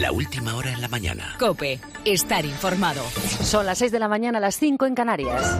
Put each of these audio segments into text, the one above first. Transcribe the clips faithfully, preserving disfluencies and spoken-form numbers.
La última hora en la mañana. COPE. Estar informado. Son las seis de la mañana, las cinco en Canarias.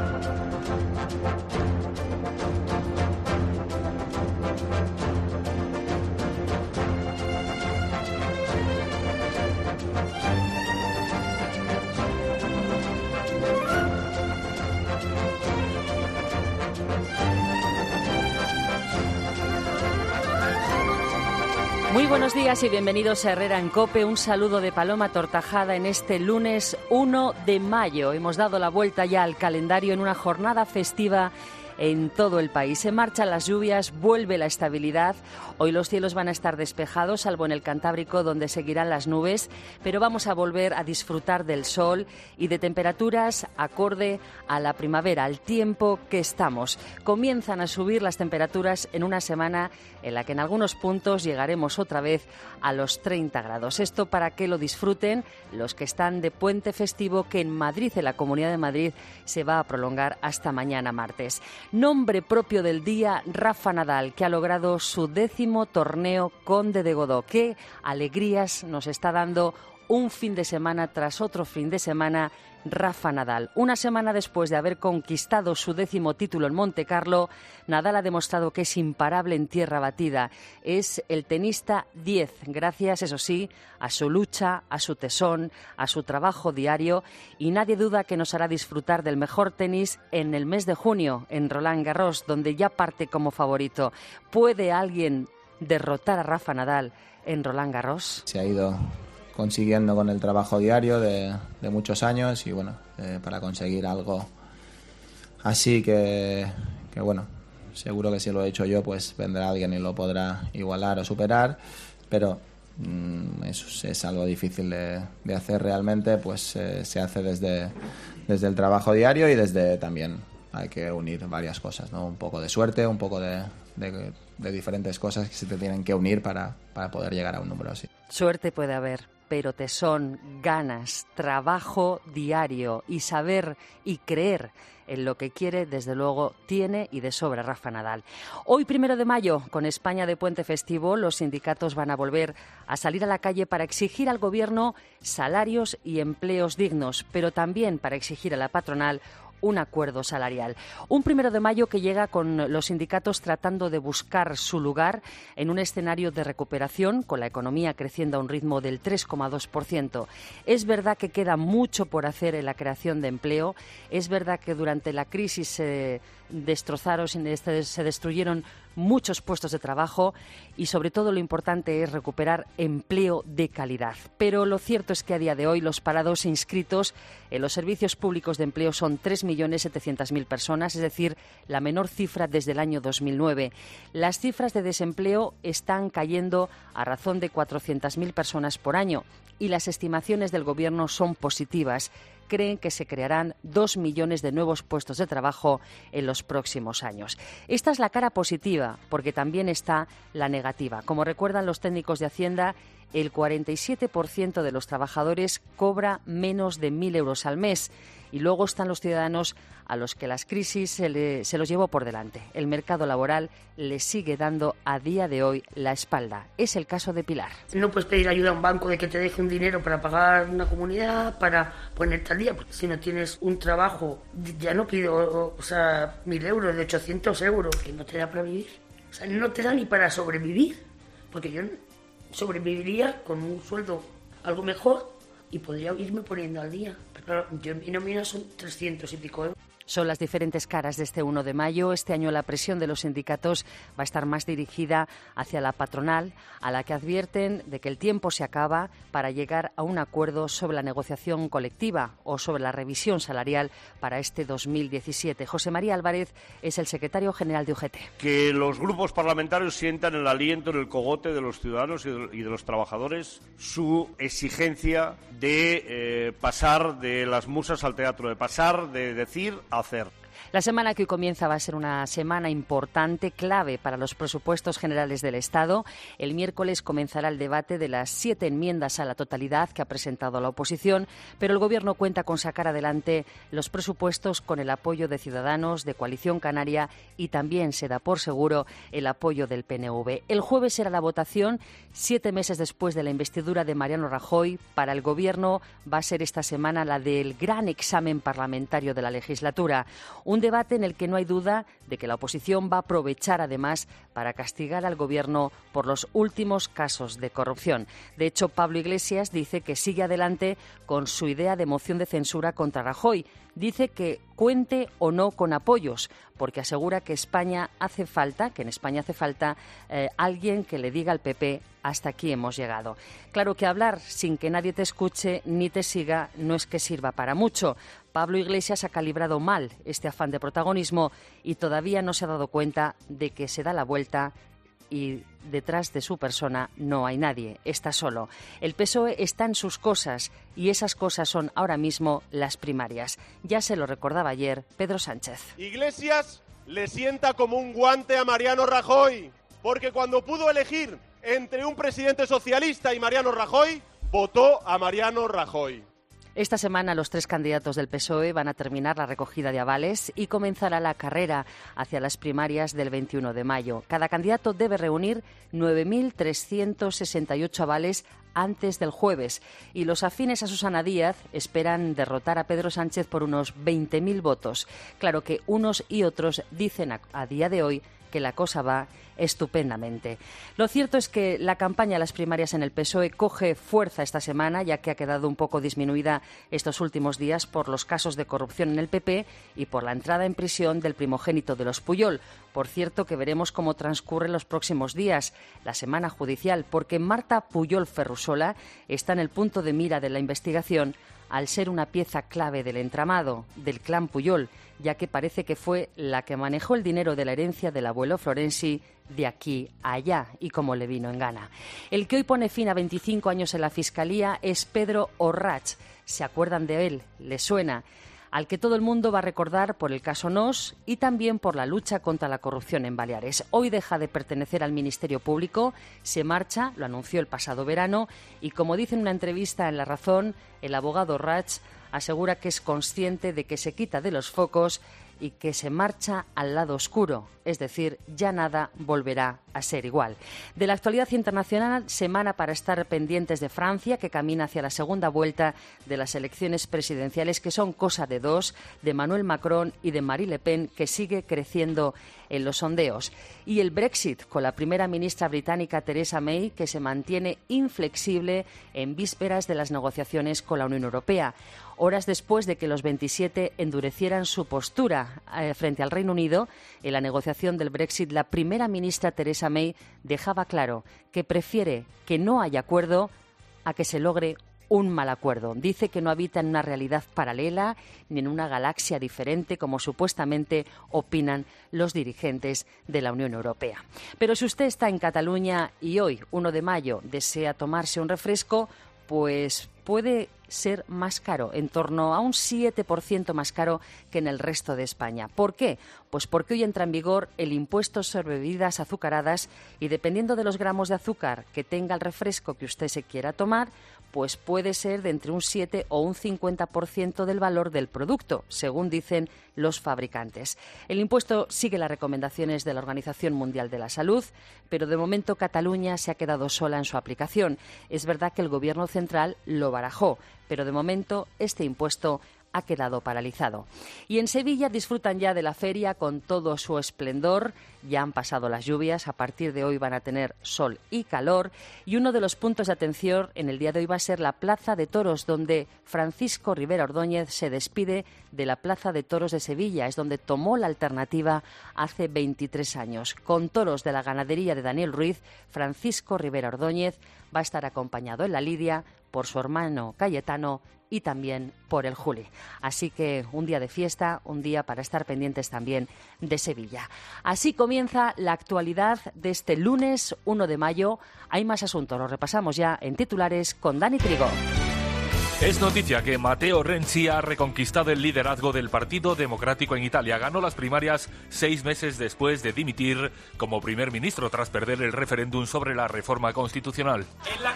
Muy buenos días y bienvenidos a Herrera en COPE. Un saludo de Paloma Tortajada en este lunes uno de mayo. Hemos dado la vuelta ya al calendario en una jornada festiva en todo el país. Se marchan las lluvias, vuelve la estabilidad. Hoy los cielos van a estar despejados, salvo en el Cantábrico, donde seguirán las nubes, pero vamos a volver a disfrutar del sol y de temperaturas acorde a la primavera, al tiempo que estamos. Comienzan a subir las temperaturas en una semana en la que en algunos puntos llegaremos otra vez a los treinta grados. Esto para que lo disfruten los que están de puente festivo, que en Madrid, en la Comunidad de Madrid, se va a prolongar hasta mañana martes. Nombre propio del día, Rafa Nadal, que ha logrado su décimo torneo Conde de Godó. Qué alegrías nos está dando un fin de semana tras otro fin de semana Rafa Nadal. Una semana después de haber conquistado su décimo título en Montecarlo, Nadal ha demostrado que es imparable en tierra batida. Es el tenista diez, gracias, eso sí, a su lucha, a su tesón, a su trabajo diario, y nadie duda que nos hará disfrutar del mejor tenis en el mes de junio, en Roland Garros, donde ya parte como favorito. ¿Puede alguien derrotar a Rafa Nadal en Roland Garros? Se ha ido consiguiendo con el trabajo diario de, de muchos años y bueno, eh, para conseguir algo así que, que bueno, seguro que si lo he hecho yo pues vendrá alguien y lo podrá igualar o superar, pero mmm, eso es algo difícil de, de hacer realmente, pues eh, se hace desde, desde el trabajo diario y desde también hay que unir varias cosas, ¿no? Un poco de suerte, un poco de, de, de diferentes cosas que se te tienen que unir para, para poder llegar a un número así. Suerte puede haber, pero tesón, ganas, trabajo diario y saber y creer en lo que quiere, desde luego, tiene y de sobra Rafa Nadal. Hoy, primero de mayo, con España de puente festivo, los sindicatos van a volver a salir a la calle para exigir al Gobierno salarios y empleos dignos, pero también para exigir a la patronal un acuerdo salarial. Un primero de mayo que llega con los sindicatos tratando de buscar su lugar en un escenario de recuperación, con la economía creciendo a un ritmo del tres coma dos por ciento. Es verdad que queda mucho por hacer en la creación de empleo. Es verdad que durante la crisis se destrozaron, se destruyeron muchos puestos de trabajo y sobre todo lo importante es recuperar empleo de calidad. Pero lo cierto es que a día de hoy los parados inscritos en los servicios públicos de empleo son tres millones setecientas mil personas, es decir, la menor cifra desde el año dos mil nueve. Las cifras de desempleo están cayendo a razón de cuatrocientas mil personas por año y las estimaciones del Gobierno son positivas. Creen que se crearán dos millones de nuevos puestos de trabajo en los próximos años. Esta es la cara positiva, porque también está la negativa. Como recuerdan los técnicos de Hacienda, el cuarenta y siete por ciento de los trabajadores cobra menos de mil euros al mes. Y luego están los ciudadanos a los que las crisis se, le, se los llevó por delante. El mercado laboral les sigue dando a día de hoy la espalda. Es el caso de Pilar. No puedes pedir ayuda a un banco de que te deje un dinero para pagar una comunidad, para ponerte al día. Porque si no tienes un trabajo, ya no pido, o sea, mil euros, de ochocientos euros, que no te da para vivir. O sea, no te da ni para sobrevivir. Porque yo sobreviviría con un sueldo algo mejor y podría irme poniendo al día. Pero claro, yo, mi nómina son trescientos y pico euros. Son las diferentes caras de este uno de mayo. Este año la presión de los sindicatos va a estar más dirigida hacia la patronal, a la que advierten de que el tiempo se acaba para llegar a un acuerdo sobre la negociación colectiva o sobre la revisión salarial para este dos mil diecisiete. José María Álvarez es el secretario general de U G T. Que los grupos parlamentarios sientan el aliento en el cogote de los ciudadanos y de, y de los trabajadores su exigencia de eh, pasar de las musas al teatro, de pasar de decir a hacer. La semana que hoy comienza va a ser una semana importante, clave para los presupuestos generales del Estado. El miércoles comenzará el debate de las siete enmiendas a la totalidad que ha presentado la oposición, pero el Gobierno cuenta con sacar adelante los presupuestos con el apoyo de Ciudadanos, de Coalición Canaria y también se da por seguro el apoyo del P N V. El jueves será la votación, siete meses después de la investidura de Mariano Rajoy. Para el Gobierno va a ser esta semana la del gran examen parlamentario de la legislatura. Un debate en el que no hay duda de que la oposición va a aprovechar además para castigar al Gobierno por los últimos casos de corrupción. De hecho, Pablo Iglesias dice que sigue adelante con su idea de moción de censura contra Rajoy. Dice que cuente o no con apoyos, porque asegura que España hace falta, que en España hace falta eh, alguien que le diga al P P hasta aquí hemos llegado. Claro que hablar sin que nadie te escuche ni te siga no es que sirva para mucho. Pablo Iglesias ha calibrado mal este afán de protagonismo y todavía no se ha dado cuenta de que se da la vuelta y detrás de su persona no hay nadie, está solo. El P S O E está en sus cosas y esas cosas son ahora mismo las primarias. Ya se lo recordaba ayer Pedro Sánchez. Iglesias le sienta como un guante a Mariano Rajoy, porque cuando pudo elegir entre un presidente socialista y Mariano Rajoy, votó a Mariano Rajoy. Esta semana los tres candidatos del P S O E van a terminar la recogida de avales y comenzará la carrera hacia las primarias del veintiuno de mayo. Cada candidato debe reunir nueve mil trescientos sesenta y ocho avales antes del jueves y los afines a Susana Díaz esperan derrotar a Pedro Sánchez por unos veinte mil votos. Claro que unos y otros dicen a, a día de hoy que la cosa va estupendamente. Lo cierto es que la campaña a las primarias en el P S O E coge fuerza esta semana, ya que ha quedado un poco disminuida estos últimos días por los casos de corrupción en el P P y por la entrada en prisión del primogénito de los Pujol. Por cierto, que veremos cómo transcurren los próximos días, la semana judicial, porque Marta Pujol Ferrusola está en el punto de mira de la investigación al ser una pieza clave del entramado del clan Pujol, ya que parece que fue la que manejó el dinero de la herencia del abuelo Florenzi de aquí a allá y como le vino en gana. El que hoy pone fin a veinticinco años en la Fiscalía es Pedro Orrach. ¿Se acuerdan de él? ¿Le suena? Al que todo el mundo va a recordar por el caso Nos y también por la lucha contra la corrupción en Baleares. Hoy deja de pertenecer al Ministerio Público, se marcha, lo anunció el pasado verano, y como dice en una entrevista en La Razón, el abogado Rach asegura que es consciente de que se quita de los focos y que se marcha al lado oscuro, es decir, ya nada volverá a ser igual. De la actualidad internacional, semana para estar pendientes de Francia, que camina hacia la segunda vuelta de las elecciones presidenciales, que son cosa de dos, de Emmanuel Macron y de Marine Le Pen, que sigue creciendo en los sondeos. Y el Brexit, con la primera ministra británica Theresa May, que se mantiene inflexible en vísperas de las negociaciones con la Unión Europea. Horas después de que los veintisiete endurecieran su postura eh, frente al Reino Unido, en la negociación del Brexit, la primera ministra Theresa May dejaba claro que prefiere que no haya acuerdo a que se logre un mal acuerdo. Dice que no habita en una realidad paralela ni en una galaxia diferente, como supuestamente opinan los dirigentes de la Unión Europea. Pero si usted está en Cataluña y hoy, uno de mayo, desea tomarse un refresco, pues puede ser más caro, en torno a un siete por ciento más caro que en el resto de España. ¿Por qué? Pues porque hoy entra en vigor el impuesto sobre bebidas azucaradas y dependiendo de los gramos de azúcar que tenga el refresco que usted se quiera tomar, pues puede ser de entre un siete o un cincuenta por ciento del valor del producto, según dicen los fabricantes. El impuesto sigue las recomendaciones de la Organización Mundial de la Salud, pero de momento Cataluña se ha quedado sola en su aplicación. Es verdad que el Gobierno central lo barajó, pero de momento este impuesto ha quedado paralizado. Y en Sevilla disfrutan ya de la feria con todo su esplendor. Ya han pasado las lluvias, a partir de hoy van a tener sol y calor. Y uno de los puntos de atención en el día de hoy va a ser la Plaza de Toros, donde Francisco Rivera Ordóñez se despide de la Plaza de Toros de Sevilla. Es donde tomó la alternativa hace veintitrés años. Con toros de la ganadería de Daniel Ruiz, Francisco Rivera Ordóñez va a estar acompañado en la lidia por su hermano Cayetano y también por el Juli. Así que un día de fiesta, un día para estar pendientes también de Sevilla. Así comienza la actualidad de este lunes uno de mayo. Hay más asuntos, los repasamos ya en titulares con Dani Trigo. Es noticia que Matteo Renzi ha reconquistado el liderazgo del Partido Democrático en Italia. Ganó las primarias seis meses después de dimitir como primer ministro tras perder el referéndum sobre la reforma constitucional.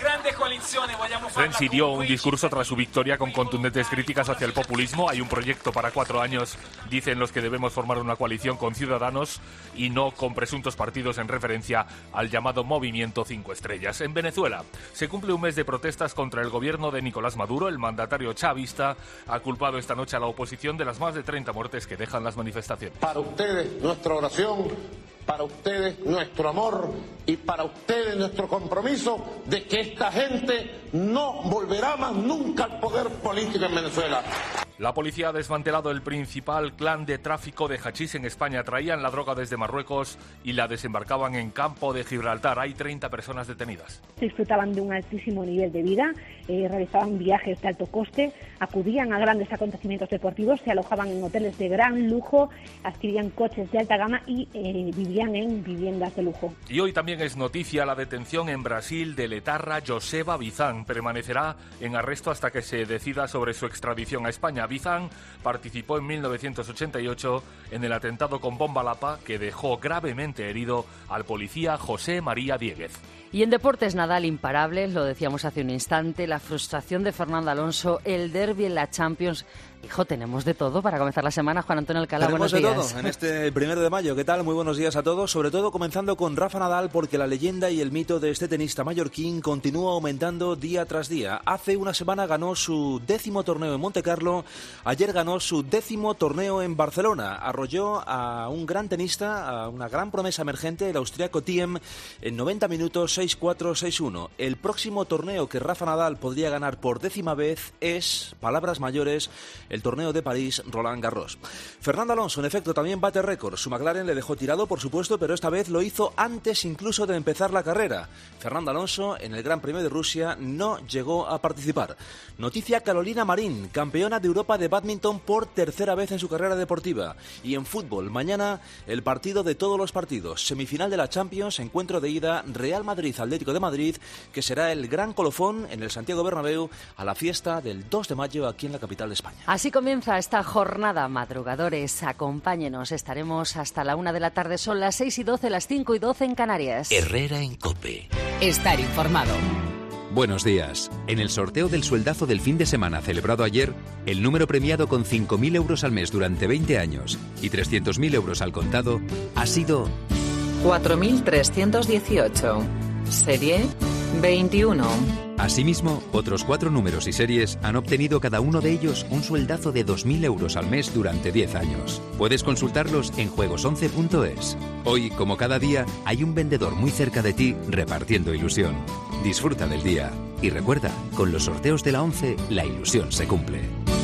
Renzi dio un discurso tras su victoria con contundentes críticas hacia el populismo. Hay un proyecto para cuatro años, dicen los que debemos formar una coalición con Ciudadanos y no con presuntos partidos, en referencia al llamado Movimiento Cinco Estrellas. En Venezuela se cumple un mes de protestas contra el gobierno de Nicolás Maduro. El mandatario chavista ha culpado esta noche a la oposición de las más de treinta muertes que dejan las manifestaciones. Para ustedes nuestra oración, para ustedes nuestro amor y para ustedes nuestro compromiso de que esta gente no volverá más nunca al poder político en Venezuela. La policía ha desmantelado el principal clan de tráfico de hachís en España. Traían la droga desde Marruecos y la desembarcaban en Campo de Gibraltar. Hay treinta personas detenidas. Disfrutaban de un altísimo nivel de vida, eh, realizaban viajes de alto coste, acudían a grandes acontecimientos deportivos, se alojaban en hoteles de gran lujo, adquirían coches de alta gama y eh, vivían en viviendas de lujo. Y hoy también es noticia la detención en Brasil del etarra Joseba Bizán. Permanecerá en arresto hasta que se decida sobre su extradición a España. Bizán participó en mil novecientos ochenta y ocho en el atentado con bomba Lapa que dejó gravemente herido al policía José María Diéguez. Y en deportes, Nadal imparable, lo decíamos hace un instante, la frustración de Fernando Alonso, el derbi en la Champions. Hijo, tenemos de todo para comenzar la semana. Juan Antonio Alcalá, buenos días. Tenemos de todo en este primero de mayo. ¿Qué tal? Muy buenos días a todos. Sobre todo comenzando con Rafa Nadal, porque la leyenda y el mito de este tenista mallorquín continúa aumentando día tras día. Hace una semana ganó su décimo torneo en Montecarlo. Ayer ganó su décimo torneo en Barcelona. Arrolló a un gran tenista, a una gran promesa emergente, el austriaco Thiem, en noventa minutos, seis cuatro, seis uno. El próximo torneo que Rafa Nadal podría ganar por décima vez es, palabras mayores, el torneo de París, Roland Garros. Fernando Alonso, en efecto, también bate récord. Su McLaren le dejó tirado, por supuesto, pero esta vez lo hizo antes incluso de empezar la carrera. Fernando Alonso, en el Gran Premio de Rusia, no llegó a participar. Noticia: Carolina Marín, campeona de Europa de bádminton por tercera vez en su carrera deportiva. Y en fútbol, mañana, el partido de todos los partidos. Semifinal de la Champions, encuentro de ida, Real Madrid-Atlético de Madrid, que será el gran colofón en el Santiago Bernabéu a la fiesta del dos de mayo aquí en la capital de España. Así comienza esta jornada, madrugadores, acompáñenos, estaremos hasta la una de la tarde, son las seis y doce, las cinco y doce en Canarias. Herrera en COPE. Estar informado. Buenos días. En el sorteo del sueldazo del fin de semana celebrado ayer, el número premiado con cinco mil euros al mes durante veinte años y trescientos mil euros al contado ha sido cuatro mil trescientos dieciocho. Serie veintiuno. Asimismo, otros cuatro números y series han obtenido cada uno de ellos un sueldazo de dos mil euros al mes durante diez años. Puedes consultarlos en juegos once punto es. Hoy, como cada día, hay un vendedor muy cerca de ti repartiendo ilusión. Disfruta del día. Y recuerda, con los sorteos de la once, la ilusión se cumple.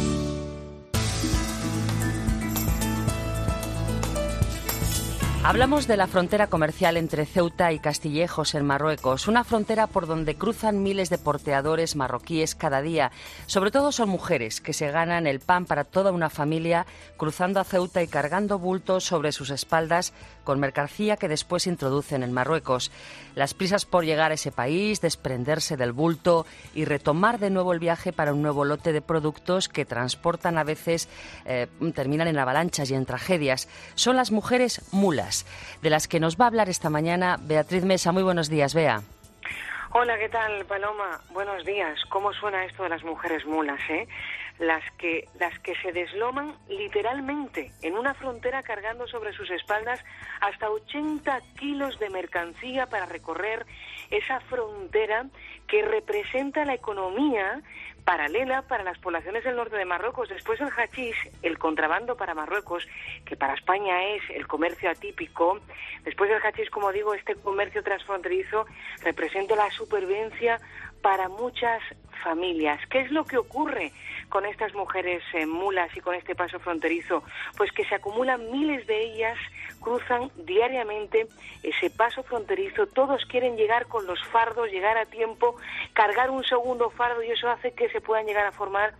Hablamos de la frontera comercial entre Ceuta y Castillejos, en Marruecos, una frontera por donde cruzan miles de porteadores marroquíes cada día. Sobre todo son mujeres que se ganan el pan para toda una familia cruzando a Ceuta y cargando bultos sobre sus espaldas con mercancía que después introducen en Marruecos. Las prisas por llegar a ese país, desprenderse del bulto y retomar de nuevo el viaje para un nuevo lote de productos que transportan a veces, eh, terminan en avalanchas y en tragedias. Son las mujeres mulas, de las que nos va a hablar esta mañana Beatriz Mesa. Muy buenos días, Bea. Hola, ¿qué tal, Paloma? Buenos días. ¿Cómo suena esto de las mujeres mulas, eh? Las que, las que se desloman literalmente en una frontera cargando sobre sus espaldas hasta ochenta kilos de mercancía para recorrer esa frontera que representa la economía paralela para las poblaciones del norte de Marruecos. Después del hachís, el contrabando para Marruecos, que para España es el comercio atípico, después del hachís, como digo, este comercio transfronterizo representa la supervivencia para muchas familias. ¿Qué es lo que ocurre con estas mujeres eh, mulas y con este paso fronterizo? Pues que se acumulan miles de ellas, cruzan diariamente ese paso fronterizo, todos quieren llegar con los fardos, llegar a tiempo, cargar un segundo fardo, y eso hace que se puedan llegar a formar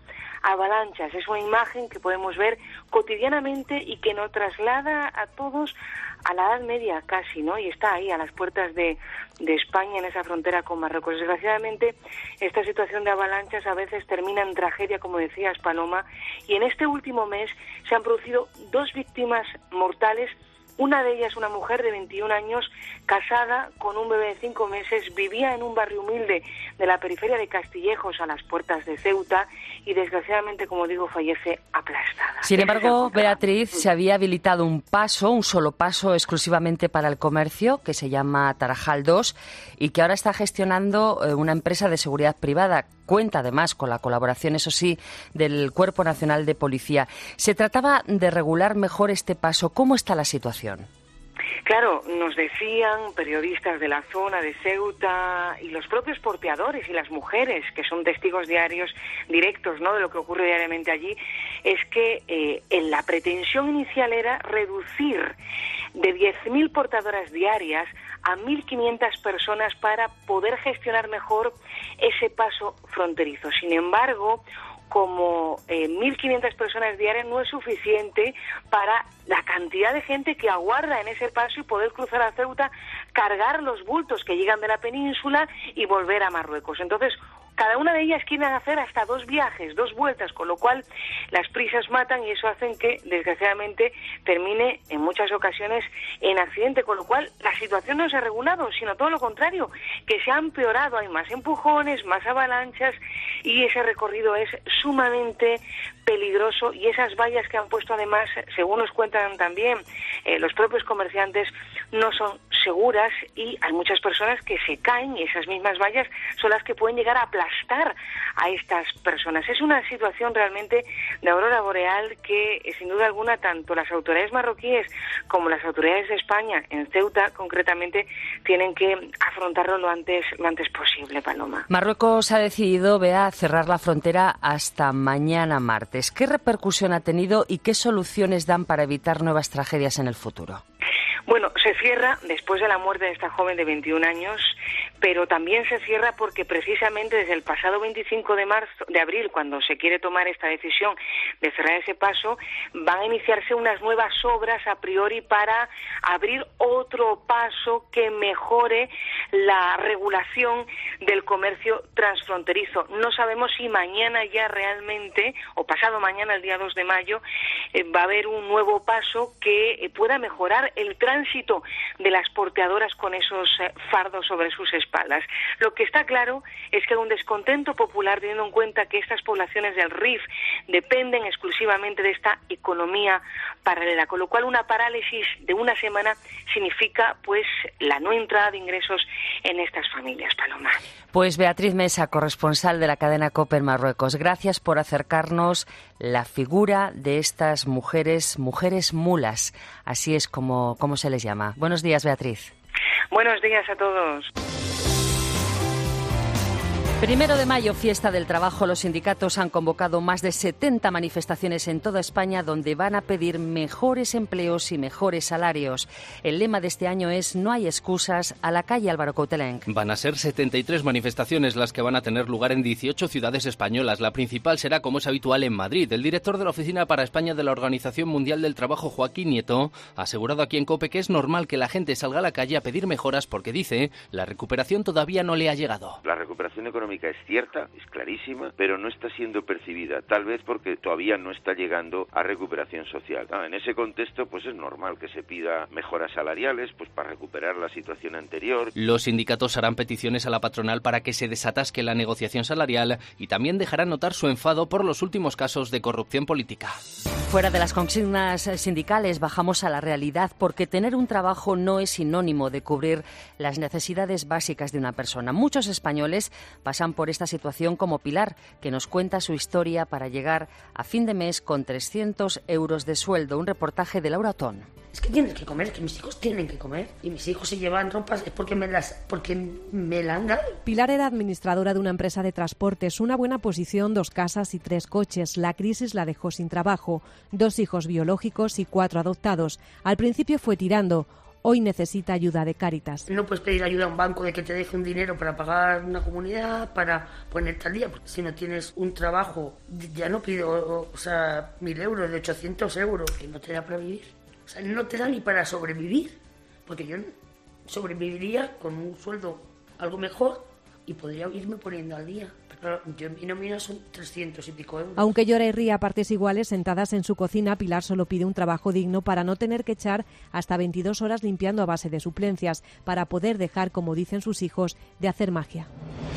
avalanchas. Es una imagen que podemos ver cotidianamente y que nos traslada a todos a la Edad Media casi, ¿no? Y está ahí a las puertas de, de España, en esa frontera con Marruecos. Desgraciadamente, esta situación de avalanchas a veces termina en tragedia, como decías, Paloma, y en este último mes se han producido dos víctimas mortales. Una de ellas, una mujer de veintiún años, casada con un bebé de cinco meses, vivía en un barrio humilde de la periferia de Castillejos, a las puertas de Ceuta, y desgraciadamente, como digo, fallece aplastada. Sin embargo, Beatriz, se había habilitado un paso, un solo paso exclusivamente para el comercio, que se llama Tarajal dos, y que ahora está gestionando una empresa de seguridad privada. Cuenta además con la colaboración, eso sí, del Cuerpo Nacional de Policía. Se trataba de regular mejor este paso. ¿Cómo está la situación? Claro, nos decían periodistas de la zona de Ceuta y los propios porteadores y las mujeres, que son testigos diarios, directos, ¿no?, de lo que ocurre diariamente allí, es que eh, en la pretensión inicial era reducir de diez mil portadoras diarias a mil quinientas personas para poder gestionar mejor ese paso fronterizo. Sin embargo, como eh, mil quinientas personas diarias no es suficiente para la cantidad de gente que aguarda en ese paso y poder cruzar a Ceuta, cargar los bultos que llegan de la península y volver a Marruecos. Entonces, cada una de ellas quieren hacer hasta dos viajes, dos vueltas, con lo cual las prisas matan y eso hace que, desgraciadamente, termine en muchas ocasiones en accidente, con lo cual la situación no se ha regulado, sino todo lo contrario, que se ha empeorado. Hay más empujones, más avalanchas y ese recorrido es sumamente peligroso, y esas vallas que han puesto, además, según nos cuentan también eh, los propios comerciantes, no son seguras y hay muchas personas que se caen, y esas mismas vallas son las que pueden llegar a aplastar a estas personas. Es una situación realmente de aurora boreal que, eh, sin duda alguna, tanto las autoridades marroquíes como las autoridades de España, en Ceuta concretamente, tienen que afrontarlo lo antes, lo antes posible, Paloma. Marruecos ha decidido, Bea, cerrar la frontera hasta mañana martes. ¿Qué repercusión ha tenido y qué soluciones dan para evitar nuevas tragedias en el futuro? Bueno, se cierra después de la muerte de esta joven de veintiún años, pero también se cierra porque precisamente desde el pasado veinticinco de marzo, de abril, cuando se quiere tomar esta decisión de cerrar ese paso, van a iniciarse unas nuevas obras a priori para abrir otro paso que mejore la regulación del comercio transfronterizo. No sabemos si mañana ya realmente, o pasado mañana, el día dos de mayo, eh, va a haber un nuevo paso que eh, pueda mejorar el tránsito de las porteadoras con esos eh, fardos sobre sus espaldas. Lo que está claro es que hay un descontento popular, teniendo en cuenta que estas poblaciones del R I F dependen exclusivamente de esta economía paralela, con lo cual una parálisis de una semana significa pues la no entrada de ingresos en estas familias, Paloma. Pues Beatriz Mesa, corresponsal de la cadena COPE en Marruecos, gracias por acercarnos la figura de estas mujeres, mujeres mulas, así es como, como se les llama. Buenos días, Beatriz. Buenos días a todos. Primero de mayo, fiesta del trabajo. Los sindicatos han convocado más de setenta manifestaciones en toda España donde van a pedir mejores empleos y mejores salarios. El lema de este año es "No hay excusas", a la calle Álvaro Coutelenc. Van a ser setenta y tres manifestaciones las que van a tener lugar en dieciocho ciudades españolas. La principal será, como es habitual, en Madrid. El director de la Oficina para España de la Organización Mundial del Trabajo, Joaquín Nieto, ha asegurado aquí en COPE que es normal que la gente salga a la calle a pedir mejoras porque, dice, la recuperación todavía no le ha llegado. La recuperación económica es cierta, es clarísima, pero no está siendo percibida, tal vez porque todavía no está llegando a recuperación social. Ah, en ese contexto, pues es normal que se pida mejoras salariales, pues para recuperar la situación anterior. Los sindicatos harán peticiones a la patronal para que se desatasque la negociación salarial y también dejarán notar su enfado por los últimos casos de corrupción política. Fuera de las consignas sindicales, bajamos a la realidad, porque tener un trabajo no es sinónimo de cubrir las necesidades básicas de una persona. Muchos españoles pasan por esta situación, como Pilar, que nos cuenta su historia para llegar a fin de mes con trescientos euros de sueldo. Un reportaje de Laura Otón. Es que tienes que comer, que mis hijos tienen que comer. Y mis hijos si llevan ropas es porque me las porque me la han dado. Pilar era administradora de una empresa de transportes, una buena posición, dos casas y tres coches. La crisis la dejó sin trabajo, dos hijos biológicos y cuatro adoptados. Al principio fue tirando. hoy necesita ayuda de Cáritas. No puedes pedir ayuda a un banco de que te deje un dinero para pagar una comunidad, para ponerte al día, porque si no tienes un trabajo, ya no pido, o sea, mil euros, de ochocientos euros, que no te da para vivir. O sea, no te da ni para sobrevivir, porque yo sobreviviría con un sueldo algo mejor y podría irme poniendo al día. Pero yo en mi nómina son trescientos y pico euros. Aunque llora y ríe a partes iguales, sentadas en su cocina, Pilar solo pide un trabajo digno para no tener que echar hasta veintidós horas limpiando a base de suplencias, para poder dejar, como dicen sus hijos, de hacer magia.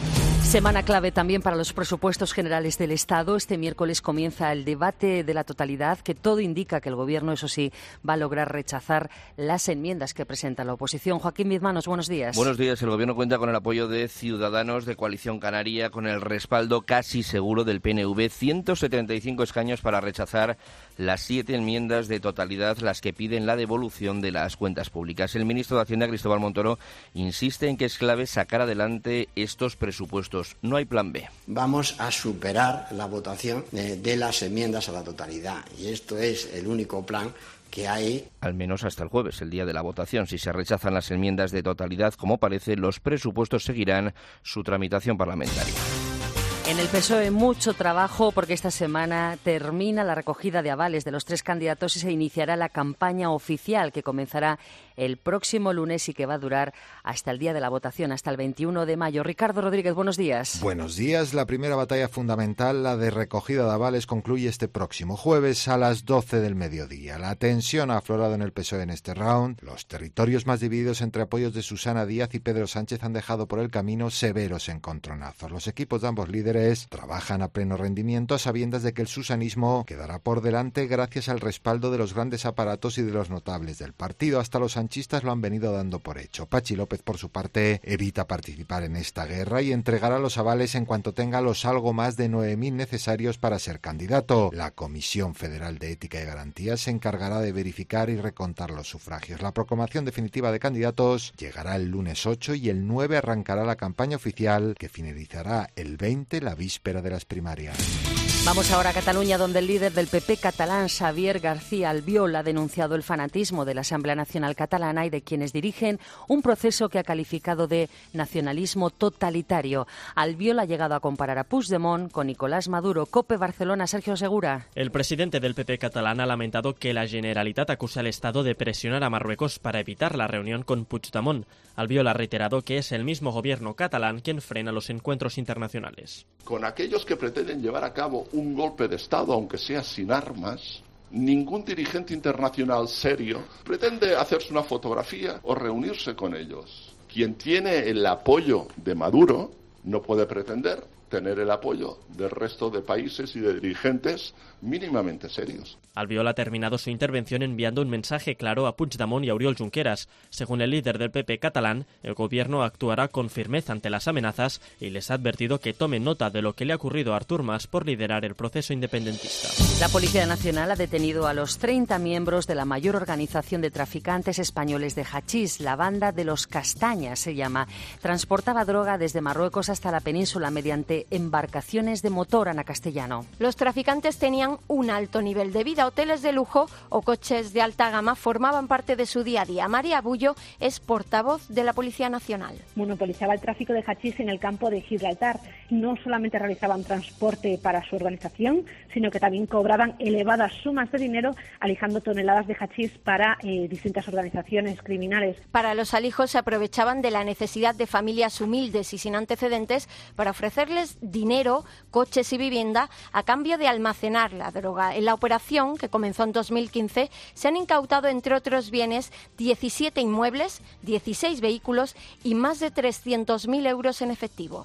Semana clave también para los presupuestos generales del Estado. Este miércoles comienza el debate de la totalidad, que todo indica que el Gobierno, eso sí, va a lograr rechazar las enmiendas que presenta la oposición. Joaquín Bizmanos, buenos días. Buenos días. El Gobierno cuenta con el apoyo de Ciudadanos, de Coalición Canaria, con el respaldo casi seguro del P N V. ciento setenta y cinco escaños para rechazar las siete enmiendas de totalidad, las que piden la devolución de las cuentas públicas. El ministro de Hacienda, Cristóbal Montoro, insiste en que es clave sacar adelante estos presupuestos. No hay plan B. Vamos a superar la votación de, de las enmiendas a la totalidad y esto es el único plan que hay. Al menos hasta el jueves, el día de la votación. Si se rechazan las enmiendas de totalidad, como parece, los presupuestos seguirán su tramitación parlamentaria. En el P S O E mucho trabajo porque esta semana termina la recogida de avales de los tres candidatos y se iniciará la campaña oficial que comenzará el próximo lunes y que va a durar hasta el día de la votación, hasta el veintiuno de mayo. Ricardo Rodríguez, buenos días. Buenos días. La primera batalla fundamental, la de recogida de avales, concluye este próximo jueves a las doce del mediodía. La tensión ha aflorado en el P S O E en este round. Los territorios más divididos entre apoyos de Susana Díaz y Pedro Sánchez han dejado por el camino severos encontronazos. Los equipos de ambos líderes trabajan a pleno rendimiento a sabiendas de que el susanismo quedará por delante gracias al respaldo de los grandes aparatos y de los notables del partido. Hasta los sanchistas lo han venido dando por hecho. Pachi López, por su parte, evita participar en esta guerra y entregará los avales en cuanto tenga los algo más de nueve mil necesarios para ser candidato. La Comisión Federal de Ética y Garantías se encargará de verificar y recontar los sufragios. La proclamación definitiva de candidatos llegará el lunes ocho y el nueve arrancará la campaña oficial, que finalizará el veinte, la víspera de las primarias. Vamos ahora a Cataluña, donde el líder del P P catalán, Xavier García Albiol, ha denunciado el fanatismo de la Asamblea Nacional Catalana y de quienes dirigen un proceso que ha calificado de nacionalismo totalitario. Albiol ha llegado a comparar a Puigdemont con Nicolás Maduro. COPE Barcelona, Sergio Segura. El presidente del P P catalán ha lamentado que la Generalitat acusa al Estado de presionar a Marruecos para evitar la reunión con Puigdemont. Albiol ha reiterado que es el mismo gobierno catalán quien frena los encuentros internacionales. Con aquellos que pretenden llevar a cabo un golpe de Estado, aunque sea sin armas, ningún dirigente internacional serio pretende hacerse una fotografía o reunirse con ellos. Quien tiene el apoyo de Maduro no puede pretender tener el apoyo del resto de países y de dirigentes mínimamente serios. Albiol ha terminado su intervención enviando un mensaje claro a Puigdemont y a Oriol Junqueras. Según el líder del P P catalán, el gobierno actuará con firmeza ante las amenazas y les ha advertido que tomen nota de lo que le ha ocurrido a Artur Mas por liderar el proceso independentista. La Policía Nacional ha detenido a los treinta miembros de la mayor organización de traficantes españoles de hachís, la Banda de los Castañas se llama. Transportaba droga desde Marruecos hasta la península mediante embarcaciones de motor, Ana Castellano. Los traficantes tenían un alto nivel de vida. Hoteles de lujo o coches de alta gama formaban parte de su día a día. María Bullo es portavoz de la Policía Nacional. Monopolizaba el tráfico de hachís en el campo de Gibraltar. No solamente realizaban transporte para su organización, sino que también cobraban elevadas sumas de dinero alijando toneladas de hachís para eh, distintas organizaciones criminales. Para los alijos se aprovechaban de la necesidad de familias humildes y sin antecedentes para ofrecerles dinero, coches y vivienda a cambio de almacenar la droga. En la operación, que comenzó en dos mil quince, se han incautado, entre otros bienes, diecisiete inmuebles, dieciséis vehículos y más de trescientos mil euros en efectivo.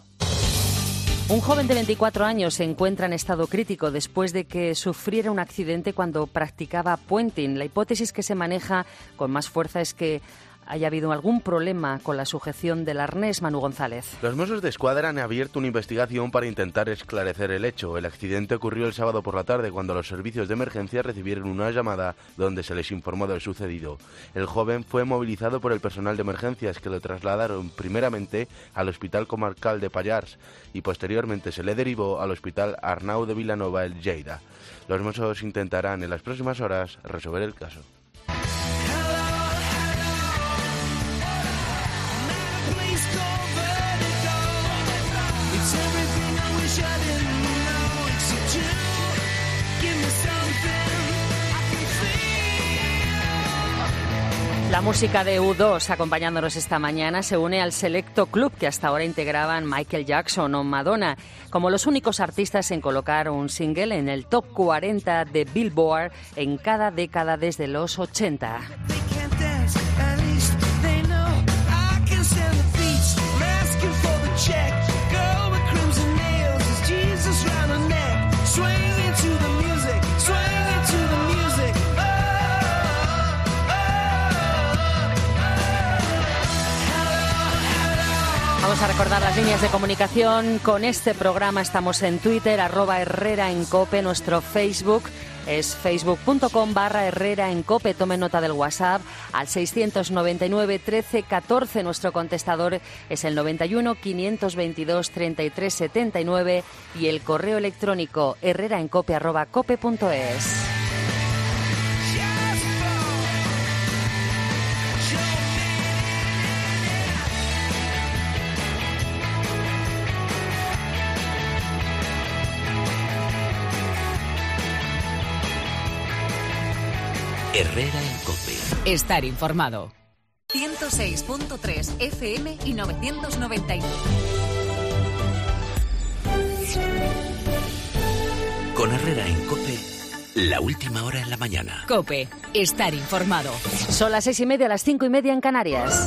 Un joven de veinticuatro años se encuentra en estado crítico después de que sufriera un accidente cuando practicaba puenting. La hipótesis que se maneja con más fuerza es que haya habido algún problema con la sujeción del arnés. Manu González. Los Mossos d'Esquadra han abierto una investigación para intentar esclarecer el hecho. El accidente ocurrió el sábado por la tarde cuando los servicios de emergencia recibieron una llamada donde se les informó del sucedido. El joven fue movilizado por el personal de emergencias, que lo trasladaron primeramente al Hospital Comarcal de Pallars y posteriormente se le derivó al Hospital Arnau de Vilanova el Lleida. Los Mossos intentarán en las próximas horas resolver el caso. La música de U dos acompañándonos esta mañana se une al selecto club que hasta ahora integraban Michael Jackson o Madonna como los únicos artistas en colocar un single en el top cuarenta de Billboard en cada década desde los ochenta. Vamos a recordar las líneas de comunicación con este programa. Estamos en Twitter, arroba Herrera en Cope, nuestro Facebook es facebook.com barra Herrera en Cope. Tomen nota del WhatsApp al seiscientos noventa y nueve trece catorce. Nuestro contestador es el noventa y uno quinientos veintidós treinta y tres setenta y nueve y el correo electrónico herreraencope arroba cope punto es. Herrera en Cope. Estar informado. ciento seis punto tres F M y novecientos noventa y nueve. Con Herrera en Cope, la última hora en la mañana. Cope. Estar informado. Son las seis y media, las cinco y media en Canarias.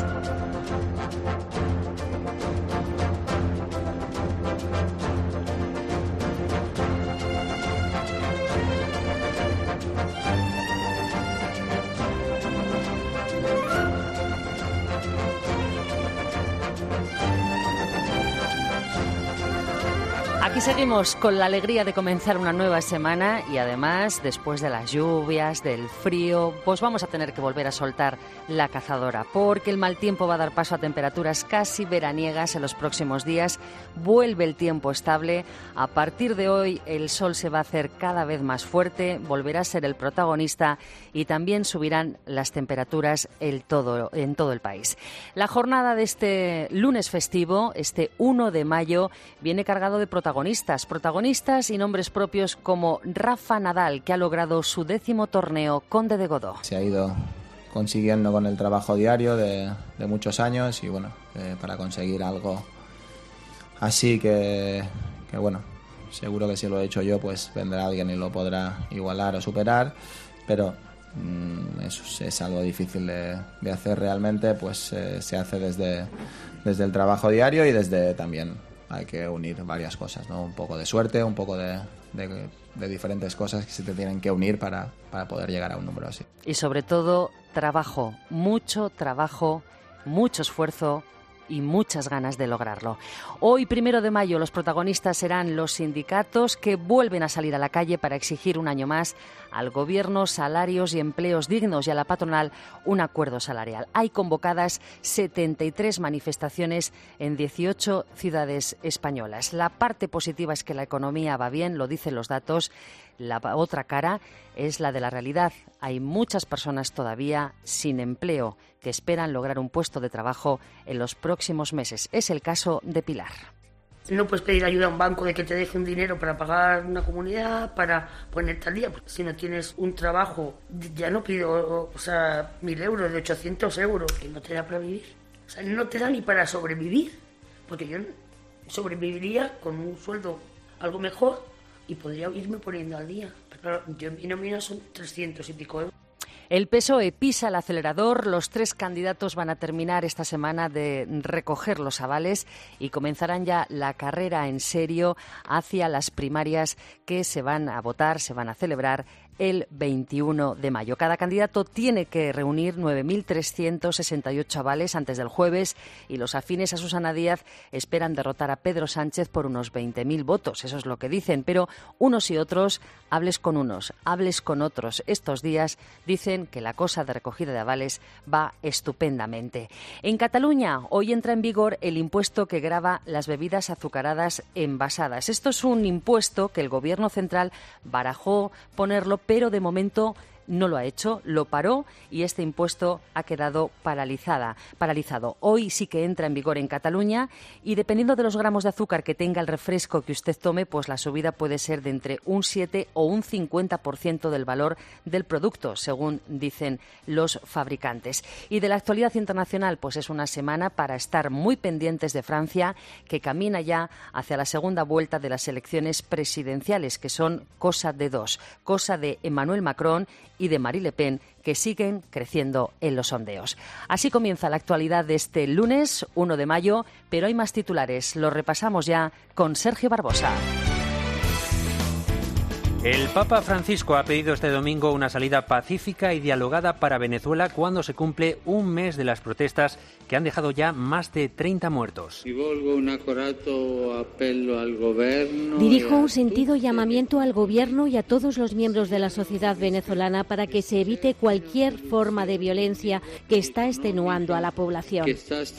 Aquí seguimos con la alegría de comenzar una nueva semana y además, después de las lluvias, del frío, pues vamos a tener que volver a soltar la cazadora porque el mal tiempo va a dar paso a temperaturas casi veraniegas en los próximos días. Vuelve el tiempo estable. A partir de hoy el sol se va a hacer cada vez más fuerte, volverá a ser el protagonista y también subirán las temperaturas el todo, en todo el país. La jornada de este lunes festivo, este uno de mayo, viene cargado de protagonistas. Protagonistas y nombres propios como Rafa Nadal, que ha logrado su décimo torneo Conde de Godó. Se ha ido consiguiendo con el trabajo diario de, de muchos años y bueno, eh, para conseguir algo así que, que bueno, seguro que si lo he hecho yo pues vendrá alguien y lo podrá igualar o superar, pero mmm, eso es algo difícil de, de hacer realmente, pues eh, se hace desde, desde el trabajo diario y desde también hay que unir varias cosas, ¿no? Un poco de suerte, un poco de, de, de diferentes cosas que se te tienen que unir para, para poder llegar a un número así. Y sobre todo, trabajo, mucho trabajo, mucho esfuerzo y muchas ganas de lograrlo. Hoy, primero de mayo, los protagonistas serán los sindicatos que vuelven a salir a la calle para exigir un año más al gobierno salarios y empleos dignos y a la patronal un acuerdo salarial. Hay convocadas setenta y tres manifestaciones en dieciocho ciudades españolas. La parte positiva es que la economía va bien, lo dicen los datos. La otra cara es la de la realidad. Hay muchas personas todavía sin empleo que esperan lograr un puesto de trabajo en los próximos meses. Es el caso de Pilar. No puedes pedir ayuda a un banco de que te deje un dinero para pagar una comunidad, para ponerte al día. Porque si no tienes un trabajo, ya no pido, o sea, mil euros, de ochocientos euros, que no te da para vivir. O sea, no te da ni para sobrevivir. Porque yo sobreviviría con un sueldo algo mejor y podría irme poniendo al día. Pero claro, yo mi nómina son trescientos y pico euros. El P S O E pisa el acelerador. Los tres candidatos van a terminar esta semana de recoger los avales y comenzarán ya la carrera en serio hacia las primarias que se van a votar, se van a celebrar el veintiuno de mayo. Cada candidato tiene que reunir nueve mil trescientos sesenta y ocho avales antes del jueves y los afines a Susana Díaz esperan derrotar a Pedro Sánchez por unos veinte mil votos. Eso es lo que dicen, pero unos y otros, hables con unos, hables con otros. Estos días dicen que la cosa de recogida de avales va estupendamente. En Cataluña hoy entra en vigor el impuesto que grava las bebidas azucaradas envasadas. Esto es un impuesto que el Gobierno central barajó ponerlo, pero de momento no lo ha hecho, lo paró y este impuesto ha quedado paralizada, paralizado. Hoy sí que entra en vigor en Cataluña y dependiendo de los gramos de azúcar que tenga el refresco que usted tome, pues la subida puede ser de entre un siete o un cincuenta por ciento del valor del producto, según dicen los fabricantes. Y de la actualidad internacional, pues es una semana para estar muy pendientes de Francia, que camina ya hacia la segunda vuelta de las elecciones presidenciales, que son cosa de dos, cosa de Emmanuel Macron y de Marine Le Pen, que siguen creciendo en los sondeos. Así comienza la actualidad de este lunes, uno de mayo, pero hay más titulares. Los repasamos ya con Sergio Barbosa. El Papa Francisco ha pedido este domingo una salida pacífica y dialogada para Venezuela cuando se cumple un mes de las protestas que han dejado ya más de treinta muertos. Dirijo un sentido llamamiento al Gobierno y a todos los miembros de la sociedad venezolana para que se evite cualquier forma de violencia que está extenuando a la población.